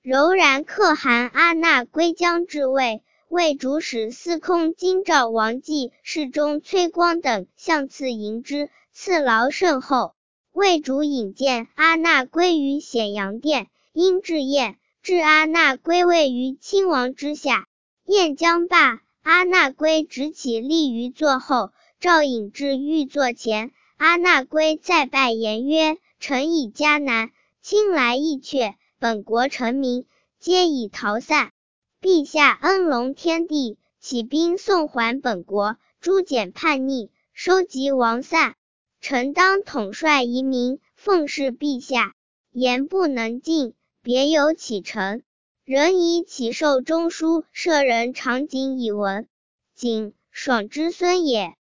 柔然可汗阿那归将至魏，魏主使司空京兆王继、侍中崔光等相次迎之，赐劳甚厚。魏主引荐阿那归于显阳殿，因至宴，置阿那归位于亲王之下。宴将罢，阿那归直起立于座后，赵引至御座前，阿那归再拜言曰：臣以迦南，亲来意阙，本国臣民皆已逃散，陛下恩隆天地，起兵送还本国，诛减叛逆，收集亡散。臣当统帅遗民，奉侍陛下，言不能尽，别有启程。人以启奏中书舍人长景以闻。景，爽之孙也。